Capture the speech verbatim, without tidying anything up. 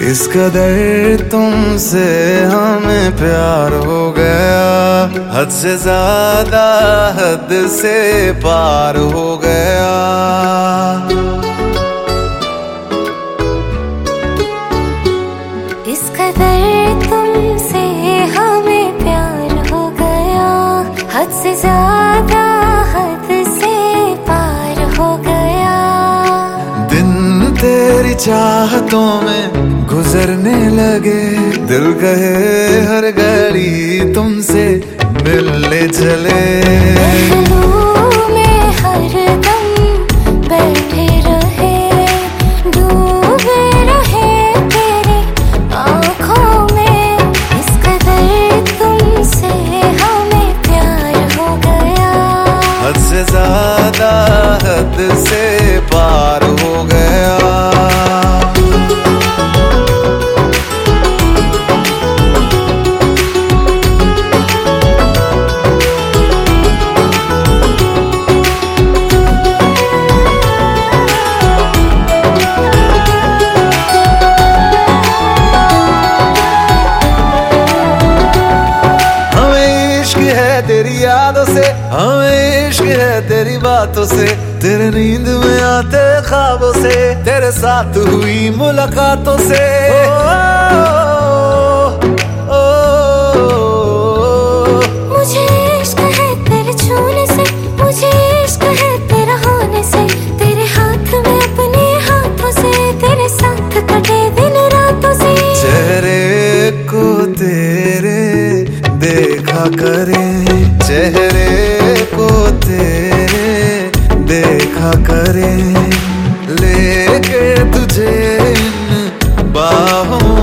इस कदर तुमसे हमें प्यार हो गया, हद से ज्यादा हद से पार हो गया। इस कदर तुमसे हमें प्यार हो गया, हद से ज्यादा हद से पार हो गया। दिन तेरी चाहतों में गुजरने लगे, दिल कहे हर घड़ी तुमसे मिलने चले। महलों में हर दम बैठे रहे, डूबे रहे तेरी आँखों में। इस कदर तुमसे हमें प्यार हो गया, हद से ज्यादा हद से पार हो गया। तेरी यादों से हमें इश्क है, तेरी बातों से, तेरे नींद में आते ख्वाबों से, तेरे साथ हुई मुलाकातों से। ओ, ओ, ओ, ओ, मुझे इश्क है तेरे छूने से, मुझे इश्क है तेरा होने से, तेरे हाथ में अपने हाथों से, तेरे साथ कटे दिन रातों से। चेहरे को तेरे देखा करे, चेहरे को तेरे देखा करे, लेके तुझे इन बाहों